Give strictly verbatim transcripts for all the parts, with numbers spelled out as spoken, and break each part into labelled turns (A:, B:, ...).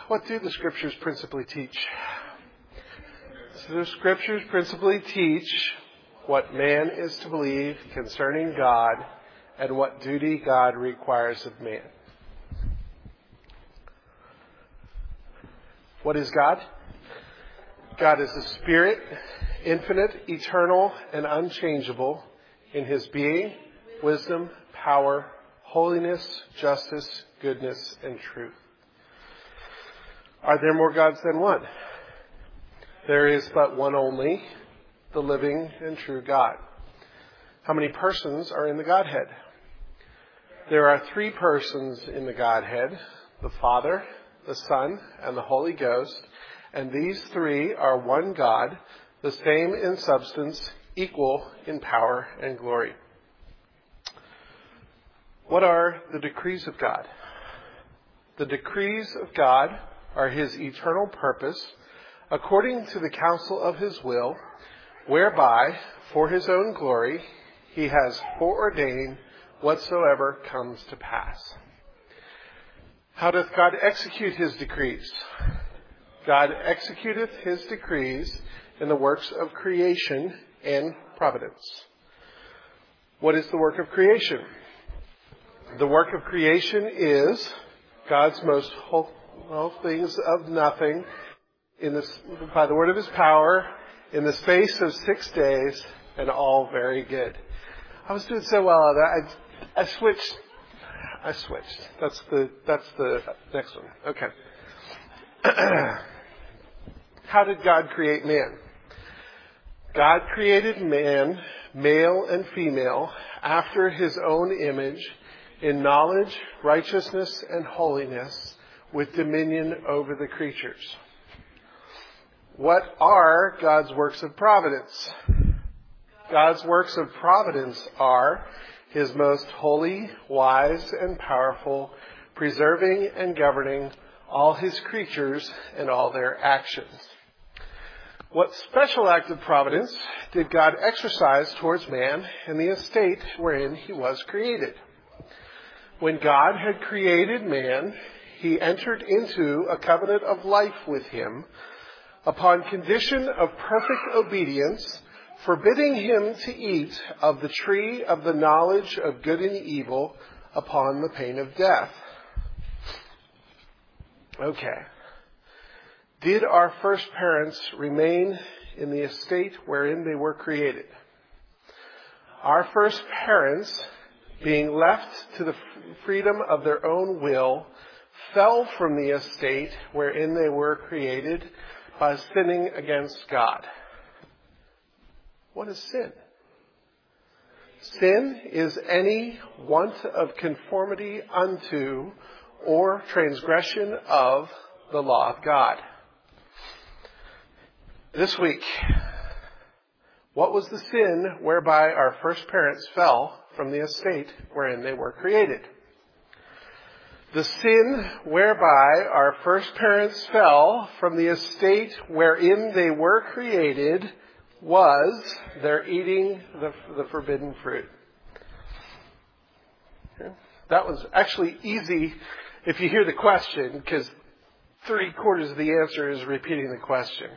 A: what do the Scriptures principally teach? So the Scriptures principally teach what man is to believe concerning God and what duty God requires of man. What is God? God is a spirit, infinite, eternal, and unchangeable in his being, wisdom, power, holiness, justice, goodness, and truth. Are there more gods than one? There is but one only, the living and true God. How many persons are in the Godhead? There are three persons in the Godhead, the Father, the Son, and the Holy Ghost, and these three are one God, the same in substance, equal in power and glory. What are the decrees of God? The decrees of God are his eternal purpose, according to the counsel of his will, whereby, for his own glory, he has foreordained whatsoever comes to pass. How doth God execute his decrees? God executeth his decrees in the works of creation and providence. What is the work of creation? The work of creation is God's most whole, whole things of nothing in this, by the word of his power in the space of six days, and all very good. I was doing so well that I, I switched. I switched. That's the that's the next one. Okay. How did God create man? God created man, male and female, after his own image, in knowledge, righteousness, and holiness, with dominion over the creatures. What are God's works of providence? God's works of providence are his most holy, wise, and powerful, preserving and governing all his creatures and all their actions. What special act of providence did God exercise towards man in the estate wherein he was created? When God had created man, he entered into a covenant of life with him upon condition of perfect obedience, forbidding him to eat of the tree of the knowledge of good and evil upon the pain of death. Okay. Did our first parents remain in the estate wherein they were created? Our first parents, being left to the freedom of their own will, fell from the estate wherein they were created by sinning against God. What is sin? Sin is any want of conformity unto or transgression of the law of God. This week, what was the sin whereby our first parents fell from the estate wherein they were created? The sin whereby our first parents fell from the estate wherein they were created was their eating the, the forbidden fruit. Okay. That was actually easy if you hear the question, because three quarters of the answer is repeating the question.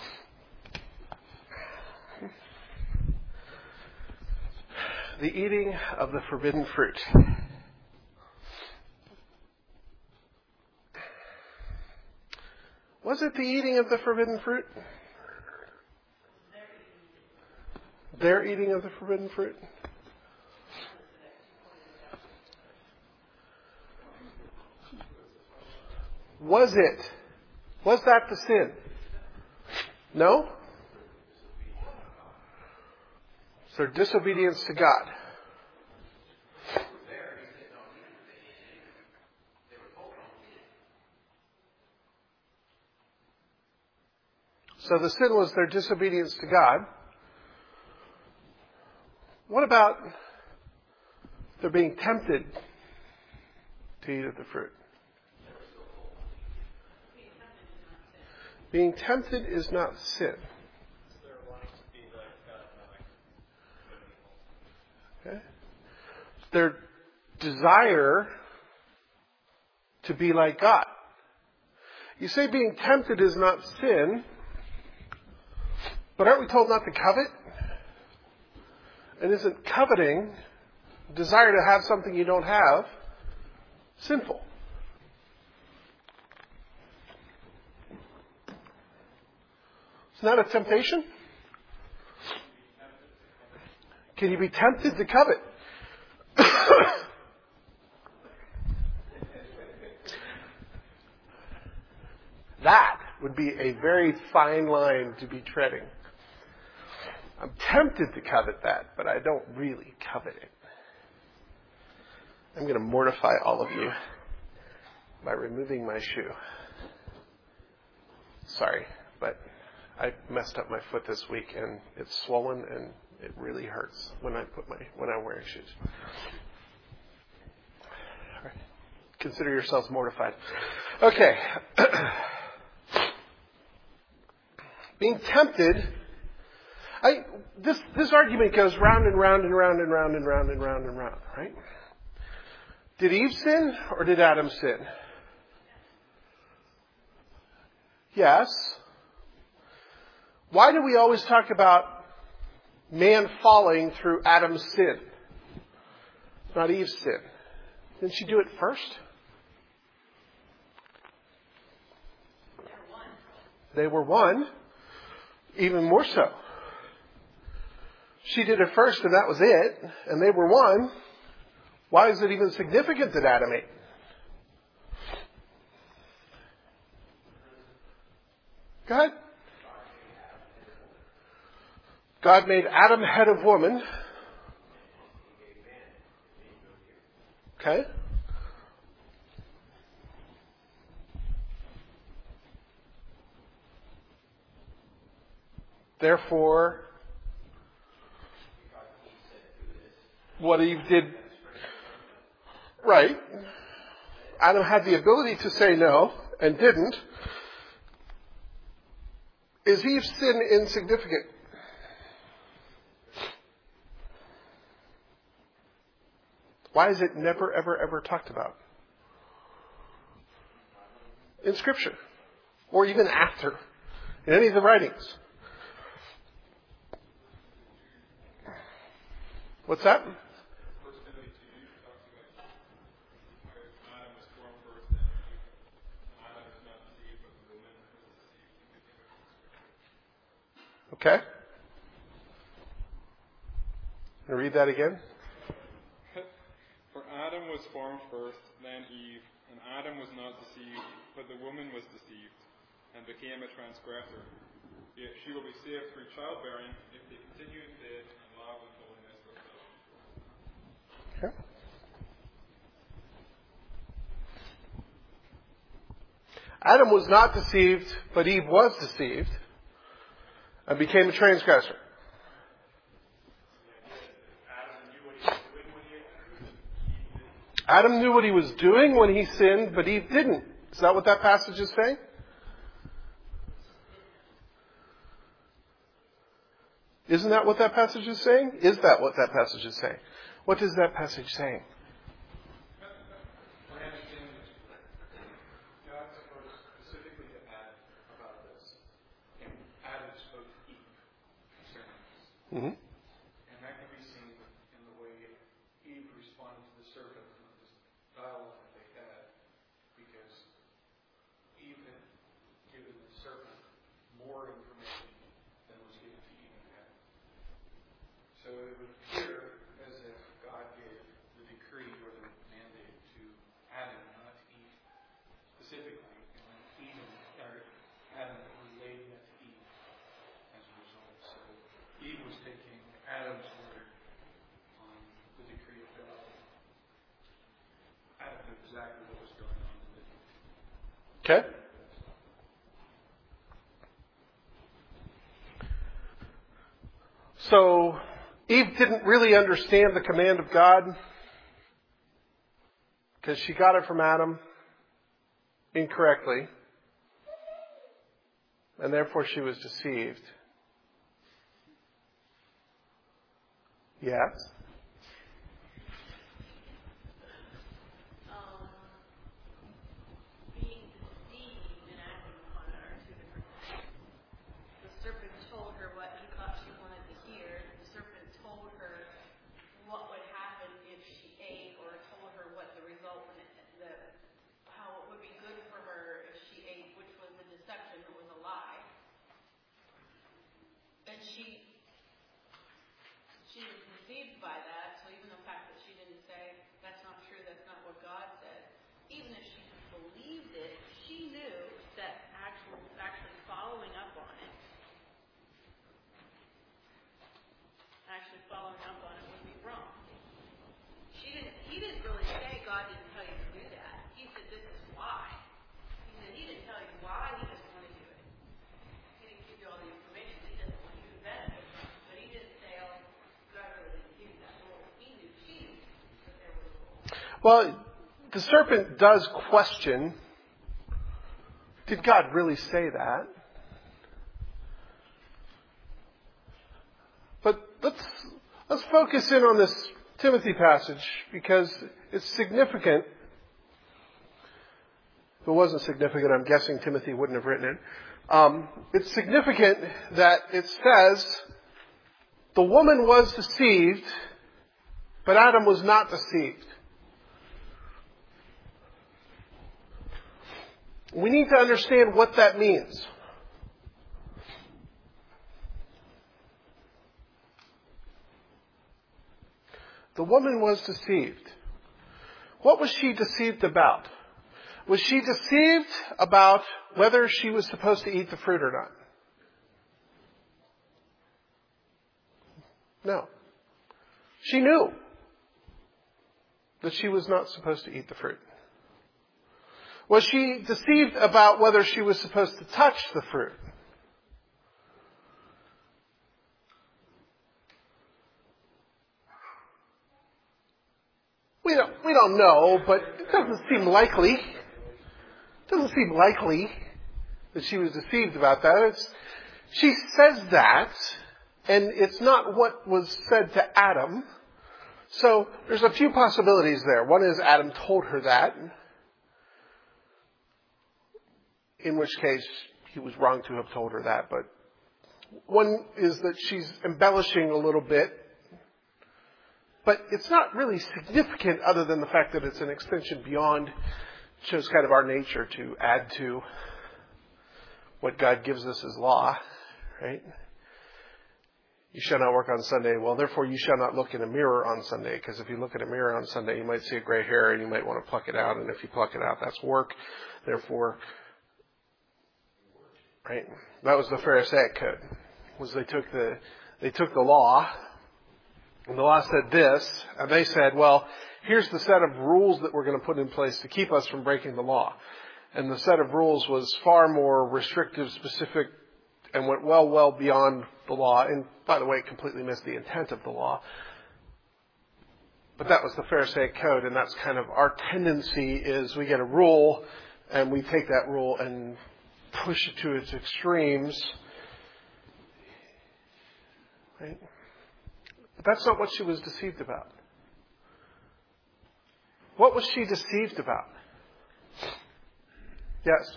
A: The eating of the forbidden fruit. Was it the eating of the forbidden fruit? Their eating of the forbidden fruit? Was it? Was that the sin? No? It's their disobedience to God. So the sin was their disobedience to God. What about their being tempted to eat of the fruit? Being tempted is not sin. Okay? Their desire to be like God. You say being tempted is not sin, but aren't we told not to covet? And isn't coveting, desire to have something you don't have, sinful? Isn't that a temptation? Can you be tempted to covet? That would be a very fine line to be treading. I'm tempted to covet that, but I don't really covet it. I'm going to mortify all of you by removing my shoe. Sorry, but I messed up my foot this week and it's swollen and it really hurts when I put my when I'm wearing shoes. All right. Consider yourselves mortified. Okay. Being tempted, I this this argument goes round and round and round and round and round and round and round, right? Did Eve sin or did Adam sin? Yes. Why do we always talk about man falling through Adam's sin, not Eve's sin? Didn't she do it first? They were one. Even more so. She did it first and that was it. And they were one. Why is it even significant that Adam ate? Go ahead. God made Adam head of woman. Okay. Therefore, what Eve did, right. Adam had the ability to say no and didn't. Is Eve's sin insignificant? Why is it never, ever, ever talked about in Scripture? Or even after, in any of the writings? What's that? Okay. Can I read that again?
B: For Adam was formed first, then Eve, and Adam was not deceived, but the woman was deceived, and became a transgressor. Yet she will be saved through childbearing if they continue in faith and love and holiness with God.
A: Okay. Adam was not deceived, but Eve was deceived and became a transgressor. Adam knew what he was doing when he sinned, but Eve didn't. Is that what that passage is saying? Isn't that what that passage is saying? Is that what that passage is saying? What is that passage saying?
C: God spoke specifically to Adam about this. And Adam spoke to Eve concerning this.
A: Mm-hmm.
C: And that can be seen in the way Eve responded to the serpent in this dialogue that they had. Because Eve had given the serpent more information than was given to Eve and Adam. So it would appear as if God gave the decree or the mandate to Adam, not to Eve specifically, and then Eve or Adam relayed that to Eve as a result. So Eve was taking Adam's word on the decree of God. Adam knew exactly what was going on with it.
A: Okay. So Eve didn't really understand the command of God because she got it from Adam incorrectly, and therefore she was deceived. Yes?
D: Um, being deceived and
A: Well, the serpent does question, did God really say that? But let's let's focus in on this Timothy passage because it's significant. If it wasn't significant, I'm guessing Timothy wouldn't have written it. Um, it's significant that it says the woman was deceived, but Adam was not deceived. We need to understand what that means. The woman was deceived. What was she deceived about? Was she deceived about whether she was supposed to eat the fruit or not? No. She knew that she was not supposed to eat the fruit. Was she deceived about whether she was supposed to touch the fruit? We don't, we don't know, but it doesn't seem likely. It doesn't seem likely that she was deceived about that. It's, she says that, and it's not what was said to Adam. So there's a few possibilities there. One is Adam told her that, in which case he was wrong to have told her that. But one is that she's embellishing a little bit. But it's not really significant other than the fact that it's an extension beyond, shows kind of our nature to add to what God gives us as law, right? You shall not work on Sunday. Well, therefore you shall not look in a mirror on Sunday, because if you look in a mirror on Sunday, you might see a gray hair and you might want to pluck it out. And if you pluck it out, that's work. Therefore, right? That was the Pharisaic code. Was they took the they took the law. And the law said this, and they said, well, here's the set of rules that we're going to put in place to keep us from breaking the law. And the set of rules was far more restrictive, specific, and went well, well beyond the law. And by the way, it completely missed the intent of the law. But that was the Pharisaic code, and that's kind of our tendency is we get a rule, and we take that rule and push it to its extremes. Right? But that's not what she was deceived about. What was she deceived about? Yes.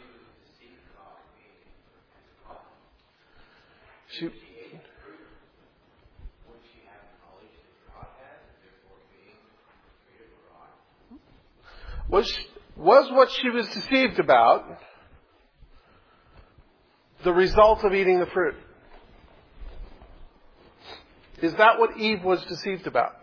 A: She was was what she was deceived about the result of eating the fruit? Is that what Eve was deceived about?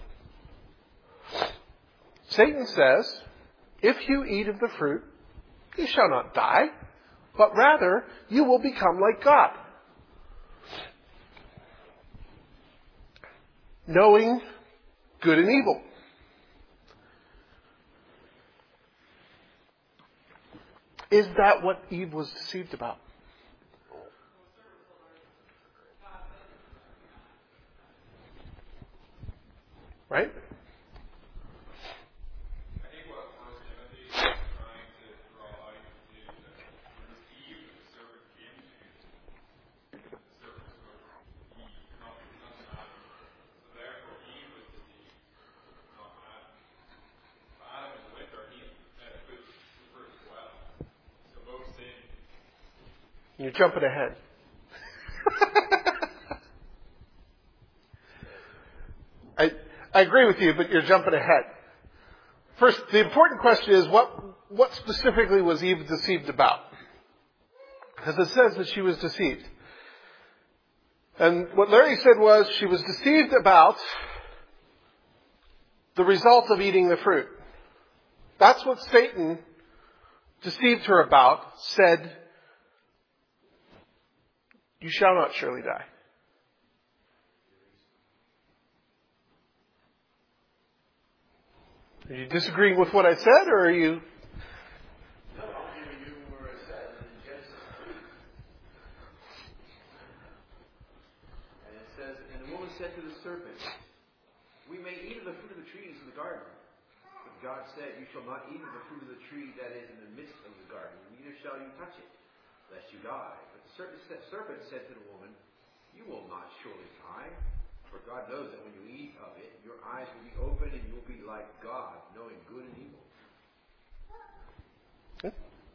A: Satan says, if you eat of the fruit, you shall not die, but rather you will become like God. Knowing good and evil. Is that what Eve was deceived about? Right?
B: I think what First Timothy is trying to draw out is that it was Eve that the serpent came to. The serpent spoke Eve, not, not Adam. So therefore Eve was deceived, not Adam. But Adam is with her, he uh, puts the fruit as well. So both sin.
A: You're jumping ahead. I I agree with you, but you're jumping ahead. First, the important question is what what specifically was Eve deceived about? Because it says that she was deceived. And what Larry said was she was deceived about the result of eating the fruit. That's what Satan deceived her about, said, you shall not surely die. Are you disagreeing with what I said, or are you...
D: No, I'm giving you where it says in Genesis three. And it says, and the woman said to the serpent, we may eat of the fruit of the trees in the garden.
E: God said, "You shall not eat of the fruit of the tree that is in the midst of the garden, neither shall you touch it, lest you die." But the serpent said to the woman, "You will not surely die, for God knows that when you eat of it, your eyes will be opened and you will be like God, knowing good and evil."
A: Okay.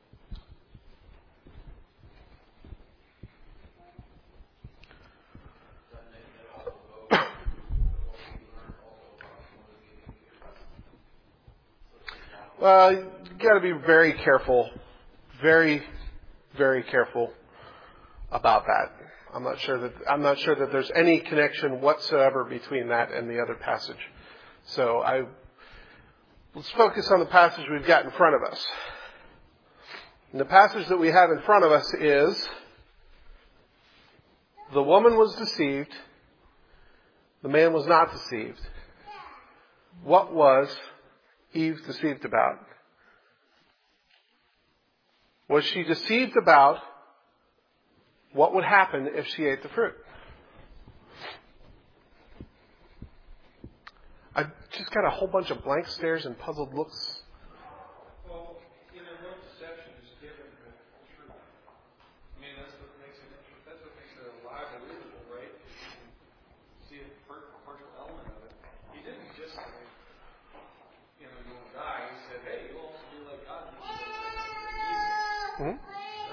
A: Well, you got to be very careful, very, very careful about that. I'm not sure that I'm not sure that there's any connection whatsoever between that and the other passage. So I let's focus on the passage we've got in front of us. And the passage that we have in front of us is: the woman was deceived, the man was not deceived. What was Eve deceived about? Was she deceived about what would happen if she ate the fruit? I've just got a whole bunch of blank stares and puzzled looks.
C: Well, you know, no deception is given with truth. I mean, that's what makes it interesting. That's what makes it alive and believable, right? You can see a partial element of it. He didn't just say, you know, you won't die. He said, hey, you'll also be like God.
A: Mm-hmm.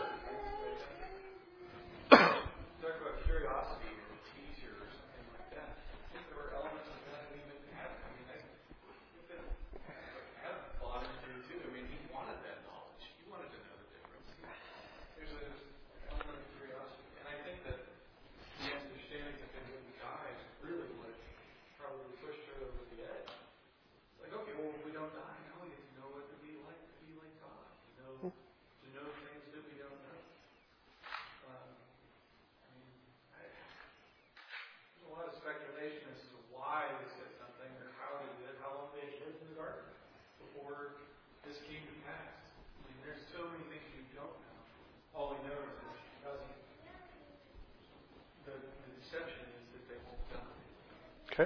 C: Talk about curiosity or a teaser or something like that. I think there were elements of that that even Adam. I mean, I think that Adam bought into it too. I mean, he wanted that knowledge. He wanted to know the difference. There's an element of curiosity, and I think that the understanding that they wouldn't die is really what probably pushed her over the edge. Like, okay, well, if we don't die, now we get to know what it would be like to be like God. To know, to know things that we don't know. Um, I mean, I, there's a lot of speculation as to why they said something or how they did it, how long they had lived in the garden before this came to pass. I mean, there's so many things you don't know. All we know is that she doesn't. The, the deception is that they won't die.
A: Okay.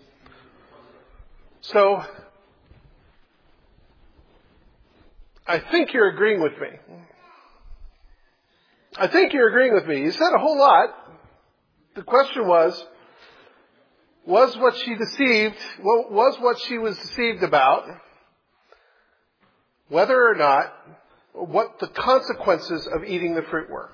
A: So, I think you're agreeing with me. I think you're agreeing with me. You said a whole lot. The question was, was what she deceived, was what she was deceived about, whether or not, what the consequences of eating the fruit were?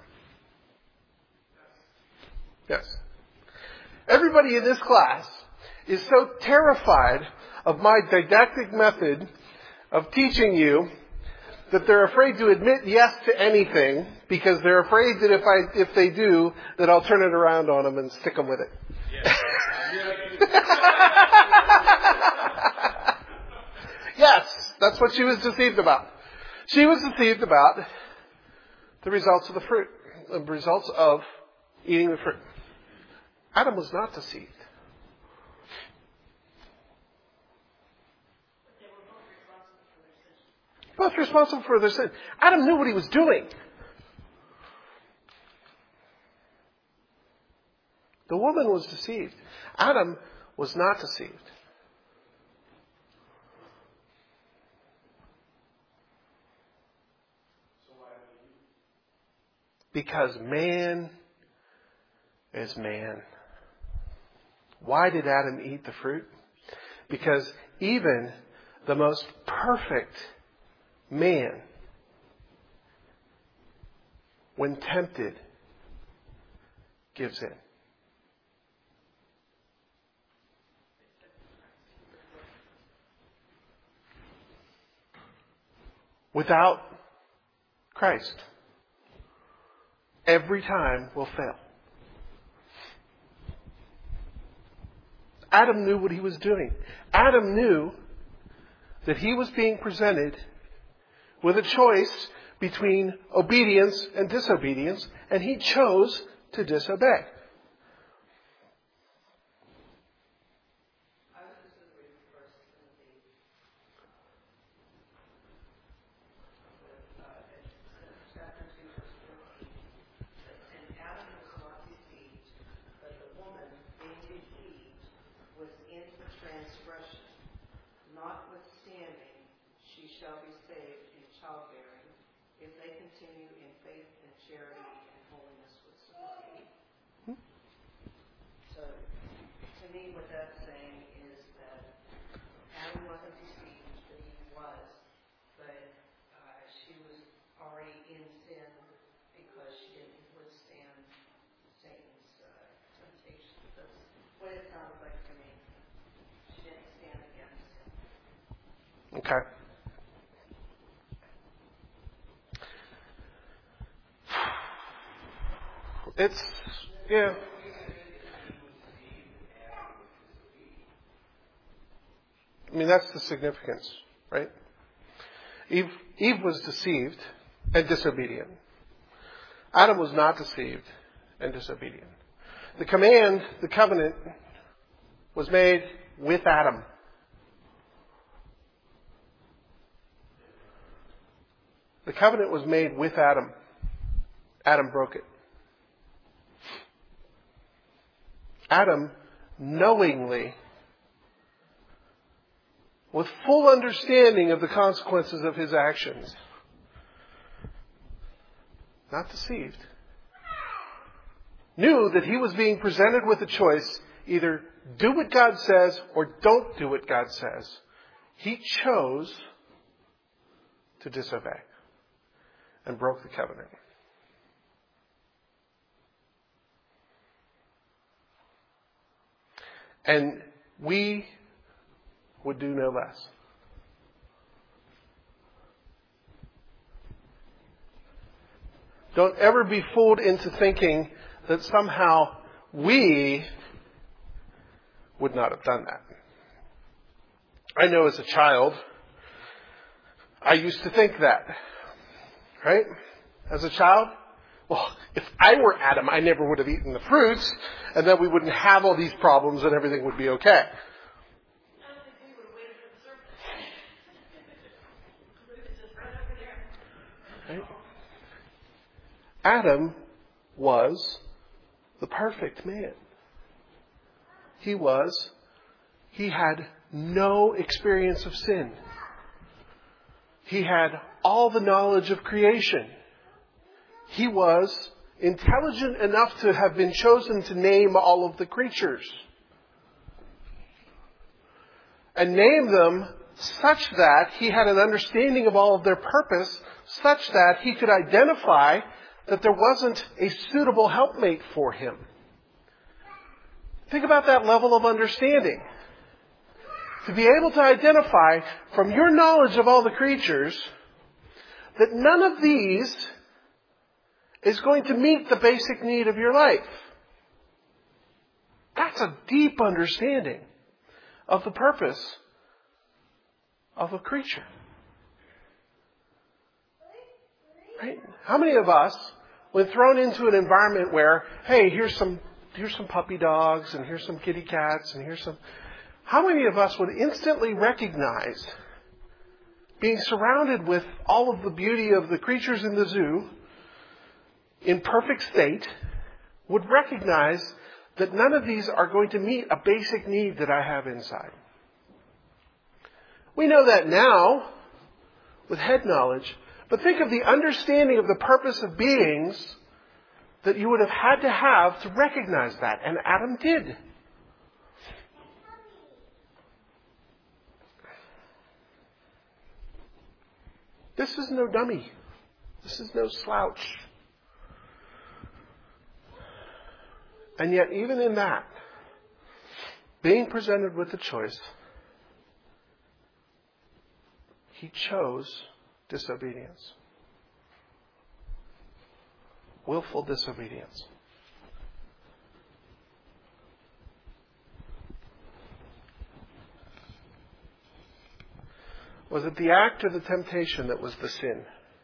A: Yes. Everybody in this class is so terrified of my didactic method of teaching you that they're afraid to admit yes to anything because they're afraid that if I if they do, that I'll turn it around on them and stick them with it. Yes, that's what she was deceived about. She was deceived about the results of the fruit, the results of eating the fruit. Adam was not deceived. Both responsible for their sin. Adam knew what he was doing. The woman was deceived. Adam was not deceived. Because man is man. Why did Adam eat the fruit? Because even the most perfect man, when tempted, gives in. Without Christ, every time will fail. Adam knew what he was doing. Adam knew that he was being presented with a choice between obedience and disobedience, and he chose to disobey.
F: Notwithstanding, shall be saved in childbearing if they continue in faith and charity and holiness with sobriety. Hmm? So, to me, what that's saying is that Adam wasn't deceived, but Eve was. But uh, she was already in sin because she didn't withstand Satan's uh, temptation. That's what it sounds like to me. She didn't stand against him.
A: Okay. It's, yeah. I mean, that's the significance, right? Eve, Eve was deceived and disobedient. Adam was not deceived and disobedient. The command, the covenant, was made with Adam. The covenant was made with Adam. Adam broke it. Adam knowingly, with full understanding of the consequences of his actions, not deceived, knew that he was being presented with a choice, either do what God says or don't do what God says. He chose to disobey and broke the covenant. And we would do no less. Don't ever be fooled into thinking that somehow we would not have done that. I know as a child, I used to think that. Right? As a child, well, if I were Adam, I never would have eaten the fruits, and then we wouldn't have all these problems and everything would be okay. Right? Adam was the perfect man. He was, he had no experience of sin. He had all the knowledge of creation. He was intelligent enough to have been chosen to name all of the creatures. And name them such that he had an understanding of all of their purpose, such that he could identify that there wasn't a suitable helpmate for him. Think about that level of understanding. To be able to identify from your knowledge of all the creatures that none of these is going to meet the basic need of your life. That's a deep understanding of the purpose of a creature. Right? How many of us, when thrown into an environment where, hey, here's some here's some puppy dogs and here's some kitty cats and here's some... How many of us would instantly recognize, being surrounded with all of the beauty of the creatures in the zoo, in perfect state, would recognize that none of these are going to meet a basic need that I have inside? We know that now, with head knowledge, but think of the understanding of the purpose of beings that you would have had to have to recognize that, and Adam did. This is no dummy. This is no slouch. And yet, even in that, being presented with a choice, he chose disobedience. Willful disobedience. Was it the act or the temptation that was the sin?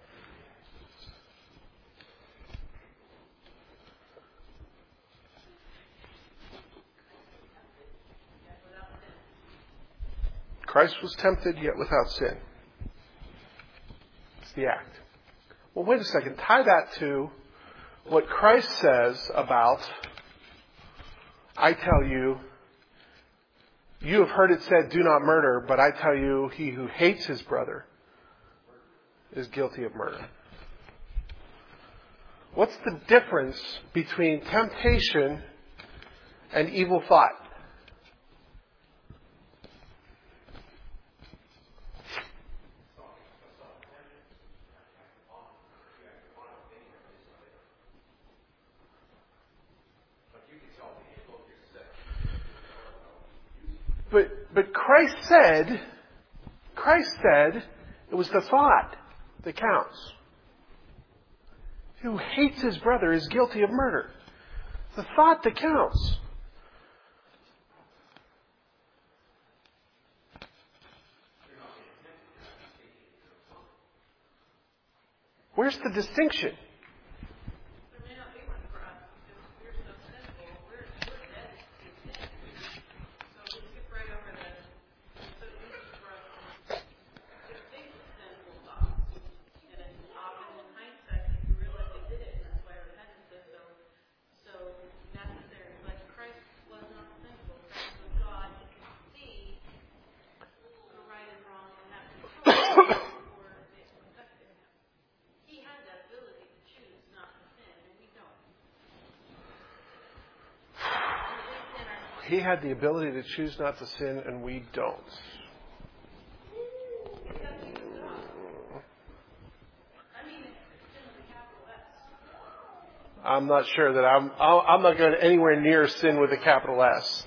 A: Christ was tempted, yet without sin. It's the act. Well, wait a second. Tie that to what Christ says about, I tell you, you have heard it said, do not murder, but I tell you, he who hates his brother is guilty of murder. What's the difference between temptation and evil thought? But but Christ said, Christ said it was the thought that counts. Who hates his brother is guilty of murder. The thought that counts. Where's the distinction? He had the ability to choose not to sin, and we don't. I'm not sure that I'm. I'm not going anywhere near sin with a capital S.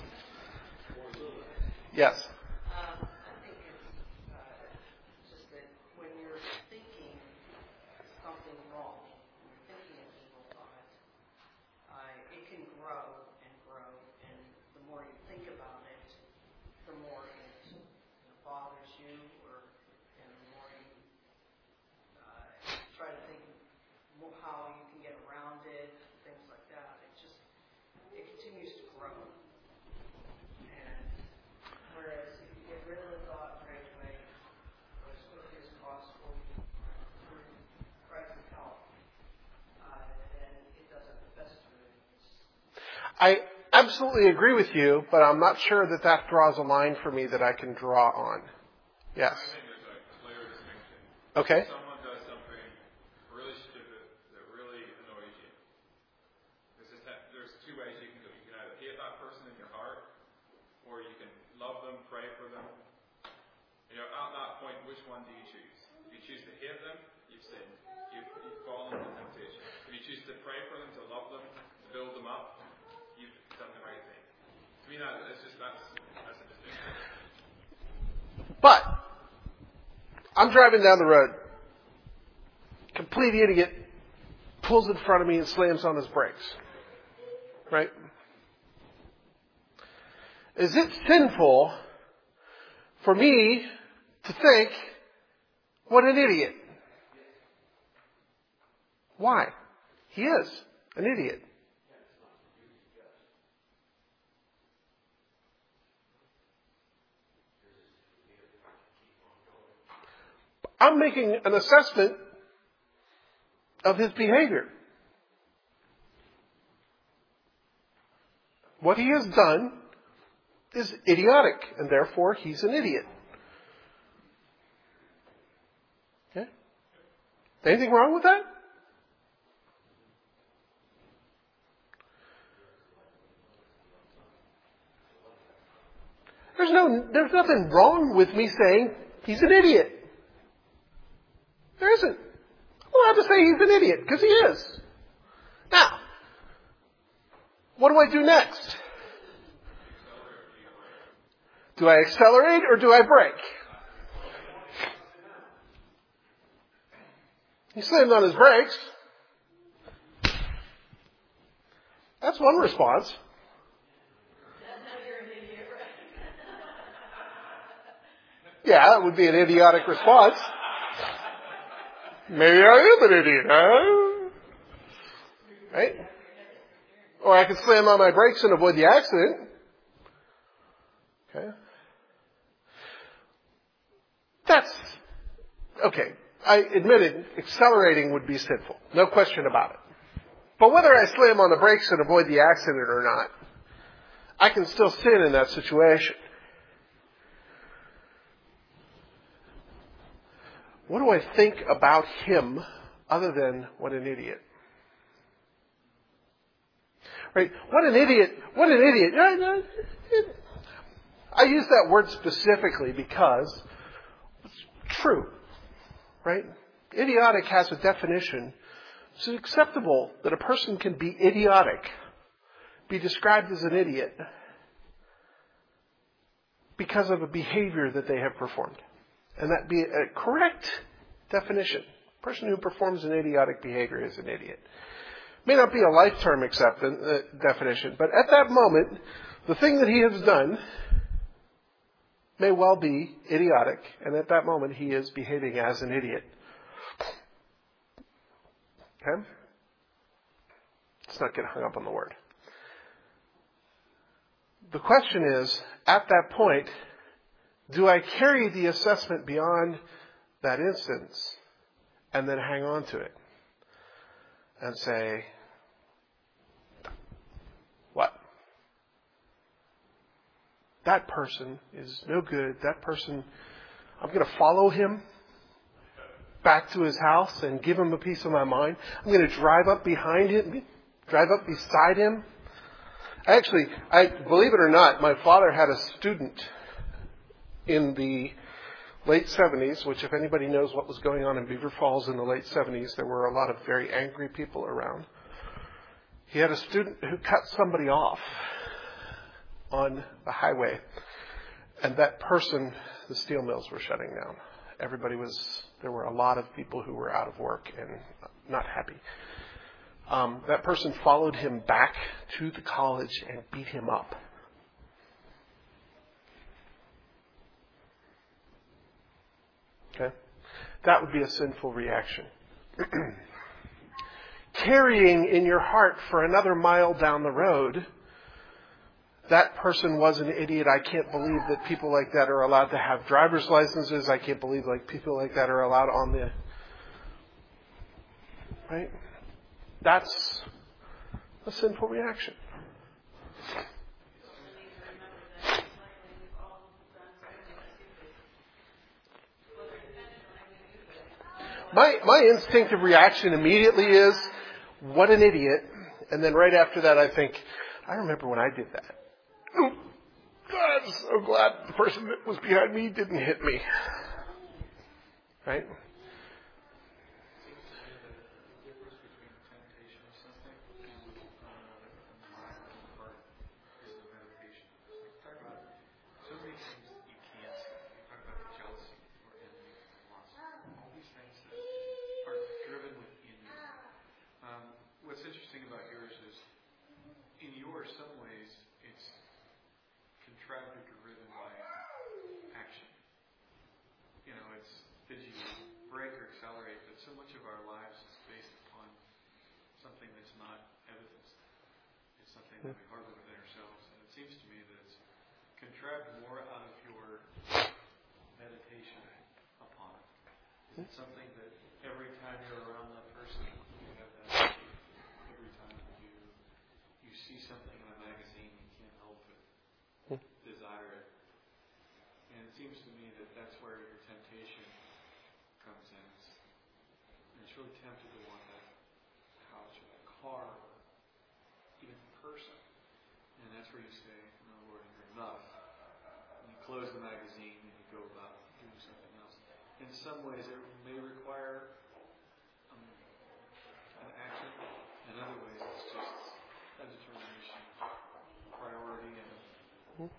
A: Yes.
F: Um, I think it's uh, just that when you're thinking something wrong, when you're thinking an evil thought, uh, it can grow and grow, and the more you think about it, the more it you know, bothers you, or and the more you uh, try to think how you can get around it, things like that. It just it continues to grow. And whereas if you get rid of the thought right away, or as quickly as possible through Christ's help, uh, then it doesn't fester.
A: I absolutely agree with you, but I'm not sure that that draws a line for me that I can draw on. Yes.
B: I think there's a clear distinction.
A: Okay.
B: Someone does something really stupid that really annoys you. There's, just that, there's two ways you can go. You can either hate that person in your heart, or you can love them, pray for them. You know, at that point, which one do you choose? If you choose to hate them, you've sinned. You've, you've fallen into temptation. If you choose to pray for them, to love them, to build them up, you've done the right thing. To me, that, it's just, that's, that's a distinction.
A: But I'm driving down the road. Complete idiot pulls in front of me and slams on his brakes. Right? Is it sinful for me to think, what an idiot? Why? He is an idiot. I'm making an assessment of his behavior. What he has done is idiotic, and therefore he's an idiot. Okay? Anything wrong with that? There's no, there's nothing wrong with me saying he's an idiot. There isn't. I'm allowed to say he's an idiot, because he is. Now, what do I do next? Do I accelerate or do I brake? He slammed on his brakes. That's one response. Yeah, that would be an idiotic response. Maybe I am an idiot, huh? Right? Or I could slam on my brakes and avoid the accident. Okay. That's, okay. I admitted accelerating would be sinful. No question about it. But whether I slam on the brakes and avoid the accident or not, I can still sin in that situation. what do I think about him other than what an idiot? Right? What an idiot, what an idiot. I use that word specifically because it's true. Right? Idiotic has a definition. It's acceptable that a person can be idiotic, be described as an idiot, because of a behavior that they have performed. And that be a correct definition. A person who performs an idiotic behavior is an idiot. May not be a lifetime acceptance, uh, definition, but at that moment, the thing that he has done may well be idiotic, and at that moment he is behaving as an idiot. Okay? Let's not get hung up on the word. The question is, at that point, do I carry the assessment beyond that instance and then hang on to it and say, what? That person is no good. That person, I'm going to follow him back to his house and give him a piece of my mind. I'm going to drive up behind him, drive up beside him. Actually, I believe it or not, my father had a student in the late seventies, which if anybody knows what was going on in Beaver Falls in the late seventies, there were a lot of very angry people around. He had a student who cut somebody off on the highway, and that person, the steel mills were shutting down. Everybody was, there were a lot of people who were out of work and not happy. Um, that person followed him back to the college and beat him up. Okay? That would be a sinful reaction. Carrying in your heart for another mile down the road, that person was an idiot. I can't believe that people like that are allowed to have driver's licenses. I can't believe like people like that are allowed on the... Right? That's a sinful reaction. My my instinctive reaction immediately is, what an idiot. And then right after that I think, I remember when I did that. Oh, God, I'm so glad the person that was behind me didn't hit me. Right?
C: More out of your meditation upon it. Is it something that every time you're around that person, you have that every time you you see something in a magazine, you can't help but desire it. And it seems to me that that's where your temptation comes in. It's, it's really tempted to want that house or that car or even a person. And that's where you say, no, Lord, you're enough. Close the magazine and you go about doing something else. In some ways, it may require um, an action. In other ways, it's just a determination, priority, and.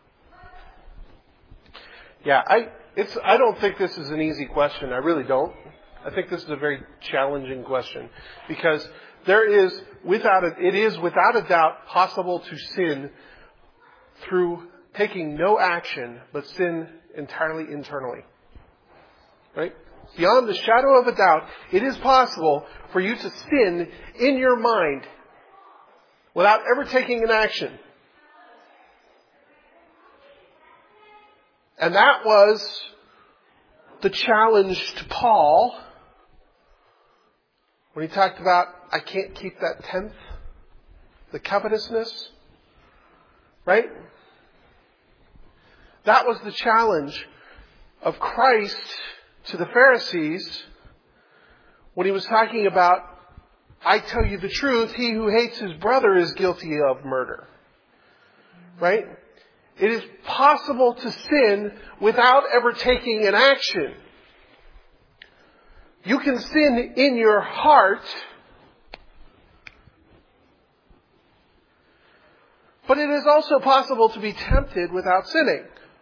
A: Yeah, I it's I don't think this is an easy question. I really don't. I think this is a very challenging question because there is without a, it is without a doubt possible to sin through taking no action, but sin entirely internally. Right? Beyond the shadow of a doubt, it is possible for you to sin in your mind without ever taking an action. And that was the challenge to Paul when he talked about, I can't keep that tenth, the covetousness. Right? That was the challenge of Christ to the Pharisees when he was talking about, I tell you the truth, he who hates his brother is guilty of murder. Right? It is possible to sin without ever taking an action. You can sin in your heart, but it is also possible to be tempted without sinning.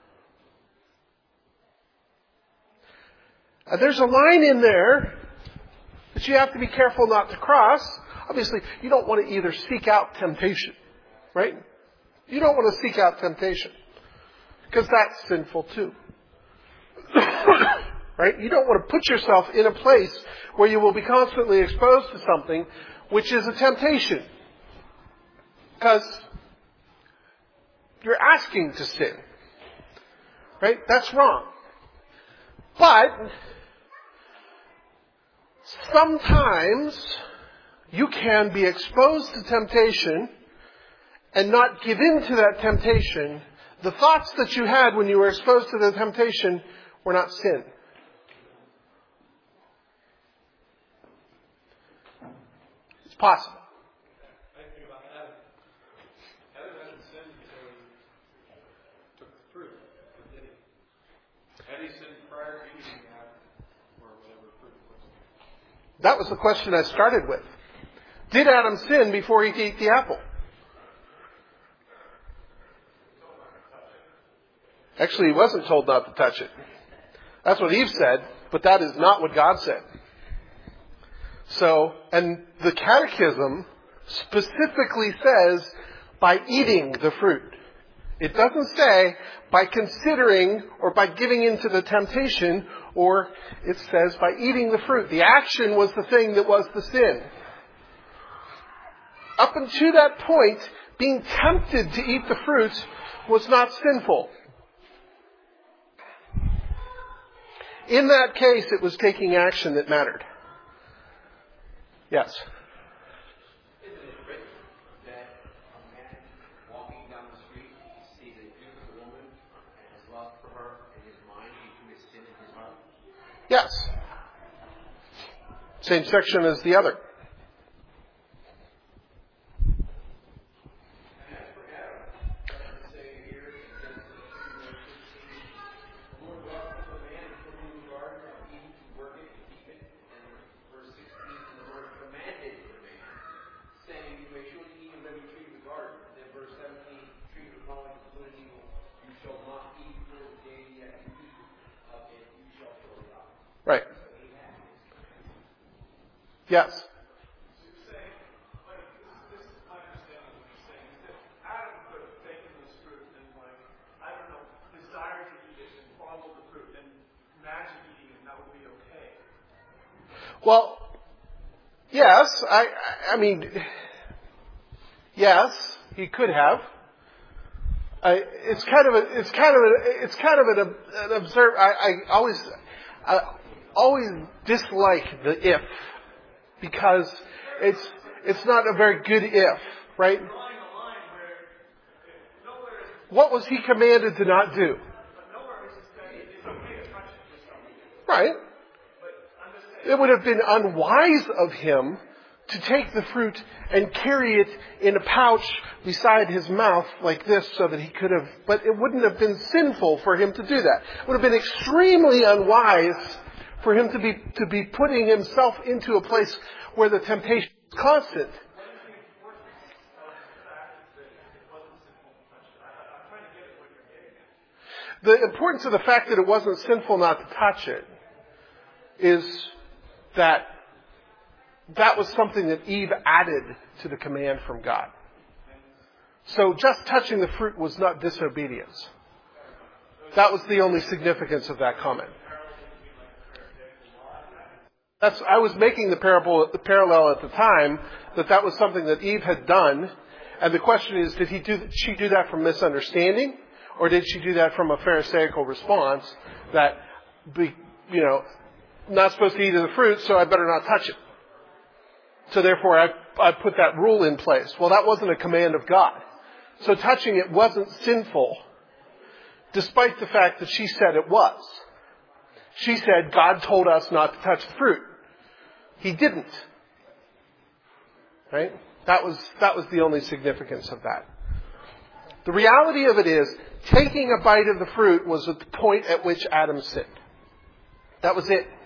A: And there's a line in there that you have to be careful not to cross. Obviously, you don't want to either seek out temptation, right? You don't want to seek out temptation, because that's sinful too. Right? You don't want to put yourself in a place where you will be constantly exposed to something which is a temptation, because you're asking to sin. Right? That's wrong. But sometimes you can be exposed to temptation and not give in to that temptation. The thoughts that you had when you were exposed to the temptation were not sin. It's possible.
C: I think about Adam. Adam hasn't sinned until he took the fruit, did he? Had he sinned prior to eating the apple, or whatever fruit it was?
A: That was the question I started with. Did Adam sin before he ate the apple? Actually, he wasn't told not to touch it. That's what Eve said, but that is not what God said. So, and the Catechism specifically says by eating the fruit. It doesn't say by considering or by giving into the temptation, or it says by eating the fruit. The action was the thing that was the sin. Up until that point, being tempted to eat the fruit was not sinful. In that case, it was taking action that mattered. Yes?
E: Isn't it written that a man walking down the street sees a beautiful woman and has love for her in his mind, he commits sin in his heart?
A: Yes. Same section as the other. Right. Yes. Well, yes, I, I mean, yes, he could have. I, it's kind of a, it's kind of a, it's kind of an, an observe. I, I always, I always dislike the if, because it's, it's not a very good if, right? What was he commanded to not do? Right. It would have been unwise of him to take the fruit and carry it in a pouch beside his mouth like this so that he could have, but it wouldn't have been sinful for him to do that. It would have been extremely unwise for him to be, to be putting himself into a place where the temptation is constant. The importance of the fact that it wasn't sinful not to touch it is that that was something that Eve added to the command from God. So just touching the fruit was not disobedience. That was the only significance of that comment. That's, I was making the parable, the parallel at the time that that was something that Eve had done, and the question is, did he do? She do that from misunderstanding, or did she do that from a Pharisaical response that, be, you know, not supposed to eat of the fruit, so I better not touch it. So therefore, I, I put that rule in place. Well, that wasn't a command of God. So touching it wasn't sinful, despite the fact that she said it was. She said, God told us not to touch the fruit. He didn't. Right? That was, that was the only significance of that. The reality of it is, taking a bite of the fruit was at the point at which Adam sinned. That was it.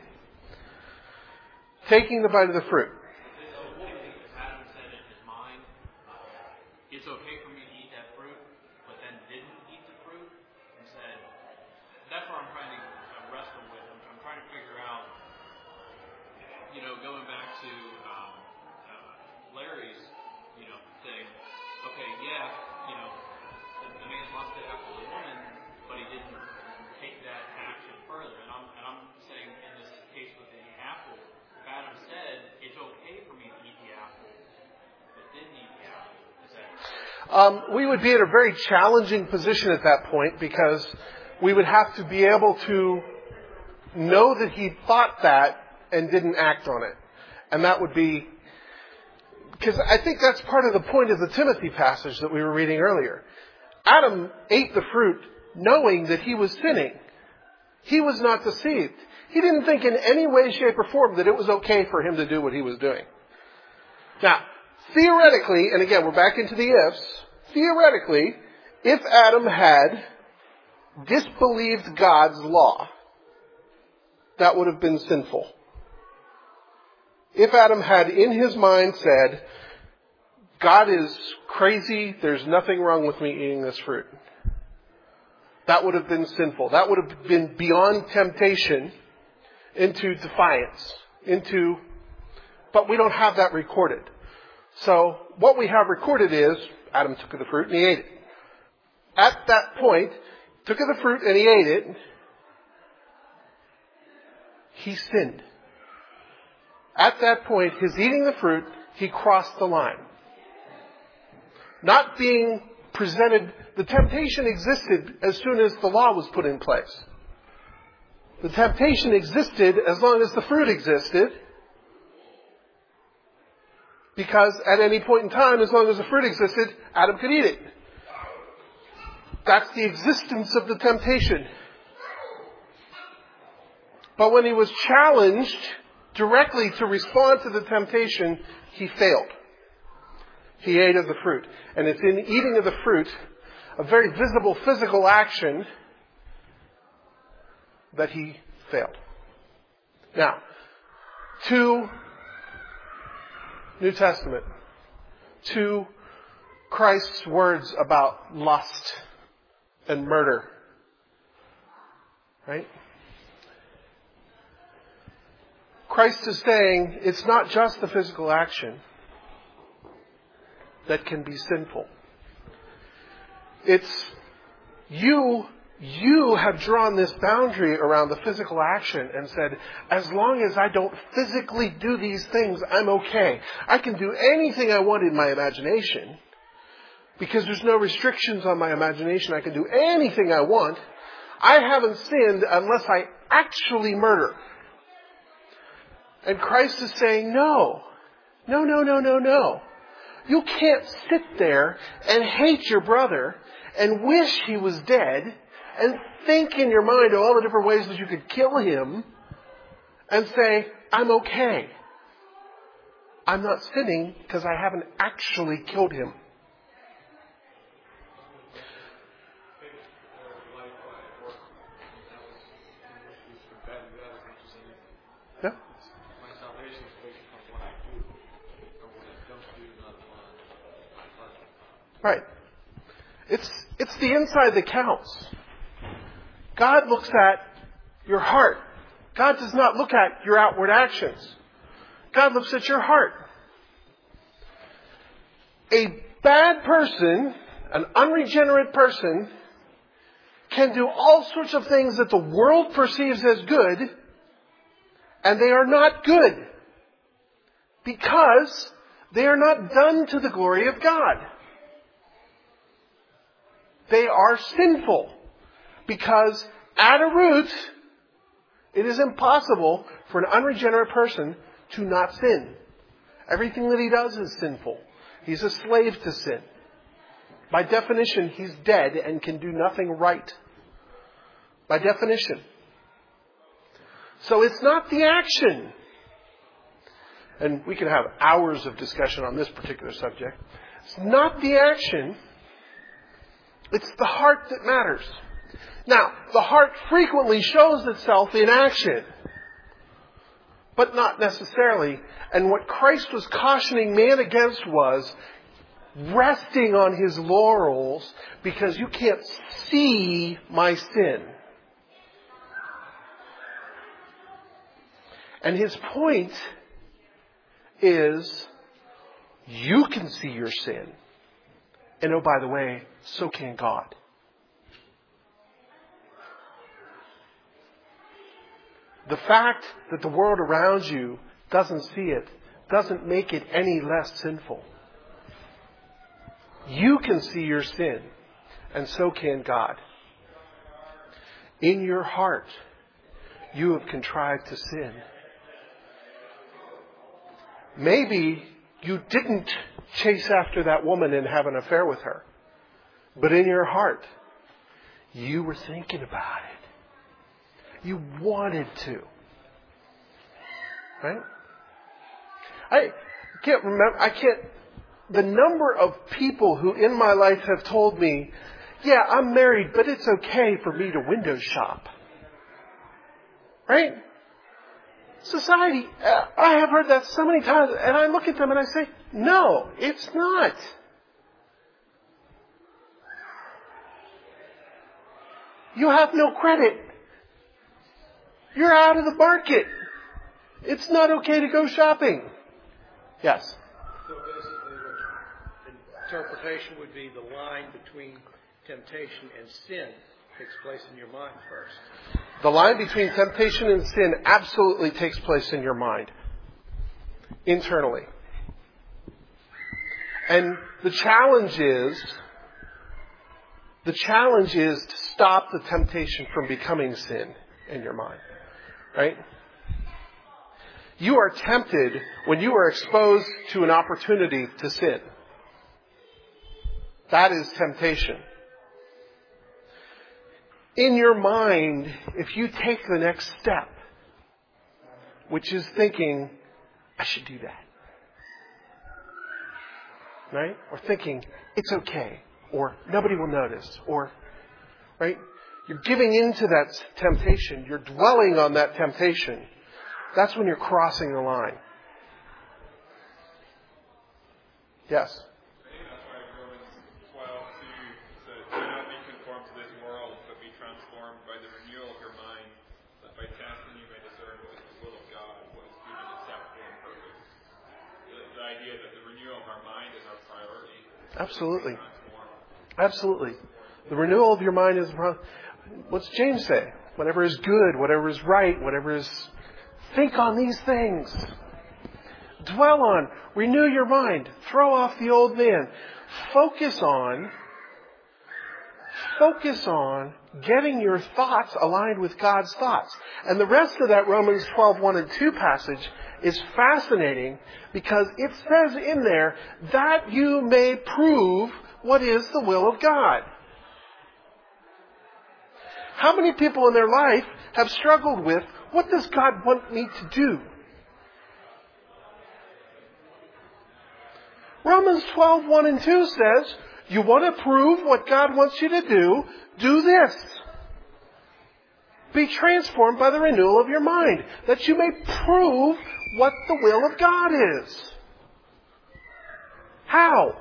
A: Taking the bite of the fruit.
E: Adam said in his mind, it's okay for me to eat that fruit, but then didn't eat the fruit and said, that's what I'm trying to wrestle with. I'm, I'm trying to figure out, you know, going back to um, uh, Larry's, you know, thing. Okay, yeah, you know, the, the man lusted after the woman, but he didn't take that action further. And I'm, and I'm saying in this case with the apple, Adam said, it's okay for me to eat the apple, but didn't eat the apple. Is that...
A: Um, we would be in a very challenging position at that point because we would have to be able to know that he thought that and didn't act on it. And that would be... Because I think that's part of the point of the Timothy passage that we were reading earlier. Adam ate the fruit knowing that he was sinning. He was not deceived. He didn't think in any way, shape, or form that it was okay for him to do what he was doing. Now, theoretically, and again, we're back into the ifs, theoretically, if Adam had disbelieved God's law, that would have been sinful. If Adam had in his mind said, God is crazy, there's nothing wrong with me eating this fruit, that would have been sinful. That would have been beyond temptation into defiance, into, but we don't have that recorded. So what we have recorded is Adam took of the fruit and he ate it. At that point, took of the fruit and he ate it. He sinned. At that point, his eating the fruit, he crossed the line. Not being presented, the temptation existed as soon as the law was put in place. The temptation existed as long as the fruit existed. Because at any point in time, as long as the fruit existed, Adam could eat it. That's the existence of the temptation. But when he was challenged directly to respond to the temptation, he failed. He ate of the fruit. And it's in eating of the fruit, a very visible physical action, that he failed. Now, to New Testament, to Christ's words about lust and murder. Right? Christ is saying it's not just the physical action that can be sinful. It's you, you have drawn this boundary around the physical action and said, as long as I don't physically do these things, I'm okay. I can do anything I want in my imagination because there's no restrictions on my imagination. I can do anything I want. I haven't sinned unless I actually murder. And Christ is saying, no, no, no, no, no, no. You can't sit there and hate your brother and wish he was dead and think in your mind of all the different ways that you could kill him and say, I'm okay. I'm not sinning because I haven't actually killed him. Yeah. Right. It's, it's the inside that counts. God looks at your heart. God does not look at your outward actions. God looks at your heart. A bad person, an unregenerate person, can do all sorts of things that the world perceives as good, and they are not good. Because they are not done to the glory of God. They are sinful. Because at a root, it is impossible for an unregenerate person to not sin. Everything that he does is sinful. He's a slave to sin. By definition, he's dead and can do nothing right. By definition. So it's not the action. And we can have hours of discussion on this particular subject. It's not the action. It's the heart that matters. Now, the heart frequently shows itself in action, but not necessarily. And what Christ was cautioning man against was resting on his laurels because you can't see my sin. And his point is, you can see your sin. And oh, by the way, so can God. The fact that the world around you doesn't see it doesn't make it any less sinful. You can see your sin, and so can God. In your heart, you have contrived to sin. Maybe you didn't chase after that woman and have an affair with her, but in your heart, you were thinking about it. You wanted to. Right? I can't remember, I can't, the number of people who in my life have told me, yeah, I'm married, but it's okay for me to window shop. Right? Society, I have heard that so many times, and I look at them and I say, no, it's not. You have no credit. You're out of the market. It's not okay to go shopping. Yes?
C: So basically, the interpretation would be the line between temptation and sin takes place in your mind first.
A: The line between temptation and sin absolutely takes place in your mind. Internally. And the challenge is, the challenge is to stop the temptation from becoming sin in your mind. Right? You are tempted when you are exposed to an opportunity to sin. That is temptation. In your mind, if you take the next step, which is thinking, I should do that. Right? Or thinking, it's okay. Or nobody will notice. Or, right? You're giving into that temptation. You're dwelling on that temptation. That's when you're crossing the line. Yes?
B: I think that's why Romans twelve two says, do not be conformed to this world, but be transformed by the renewal of your mind, that by testing you may discern what is the will of God, what is good and acceptable and perfect. The, the idea that the renewal of our mind is our priority.
A: Absolutely. Absolutely. The renewal of your mind is... What's James say? Whatever is good, whatever is right, whatever is... Think on these things. Dwell on. Renew your mind. Throw off the old man. Focus on, focus on getting your thoughts aligned with God's thoughts. And the rest of that Romans twelve, one and two passage is fascinating because it says in there that you may prove what is the will of God. How many people in their life have struggled with, what does God want me to do? Romans twelve, one and two says, you want to prove what God wants you to do, do this. Be transformed by the renewal of your mind, that you may prove what the will of God is. How?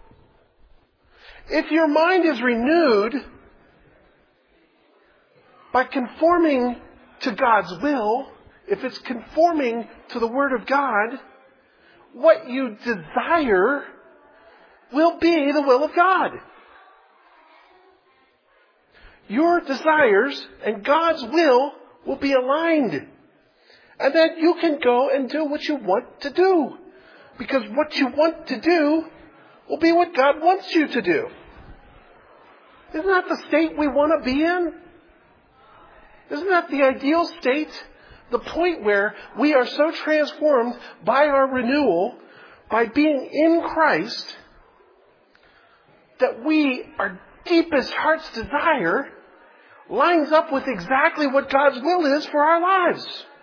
A: If your mind is renewed by conforming to God's will, if it's conforming to the Word of God, what you desire will be the will of God. Your desires and God's will will be aligned. And then you can go and do what you want to do. Because what you want to do will be what God wants you to do. Isn't that the state we want to be in? Isn't that the ideal state? The point where we are so transformed by our renewal, by being in Christ, that we, our deepest heart's desire, lines up with exactly what God's will is for our lives.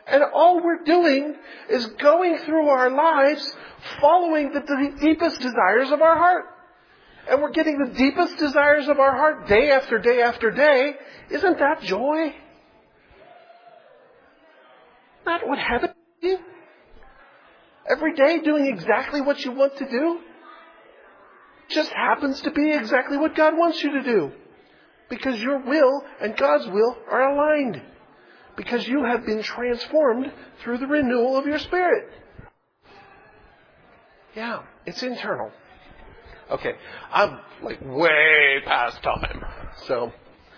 A: And all we're doing is going through our lives following the d- deepest desires of our heart. And we're getting the deepest desires of our heart day after day after day. Isn't that joy? Isn't that what heaven is? Every day doing exactly what you want to do. Just happens to be exactly what God wants you to do. Because your will and God's will are aligned. Because you have been transformed through the renewal of your spirit. Yeah, it's internal. Okay, I'm like way past time. So,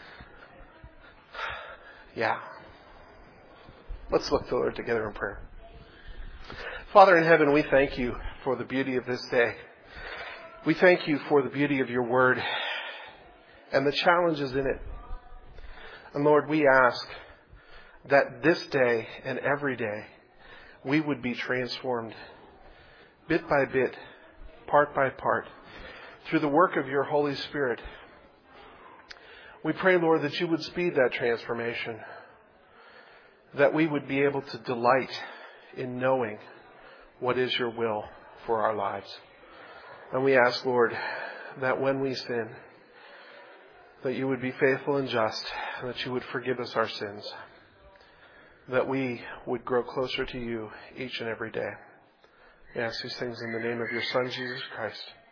A: yeah. Let's look to the Lord together in prayer. Father in heaven, we thank you for the beauty of this day. We thank you for the beauty of your word and the challenges in it. And Lord, we ask that this day and every day we would be transformed bit by bit, part by part, through the work of your Holy Spirit. We pray, Lord, that you would speed that transformation, that we would be able to delight in knowing what is your will for our lives. And we ask, Lord, that when we sin, that you would be faithful and just, and that you would forgive us our sins, that we would grow closer to you each and every day. We ask these things in the name of your Son, Jesus Christ.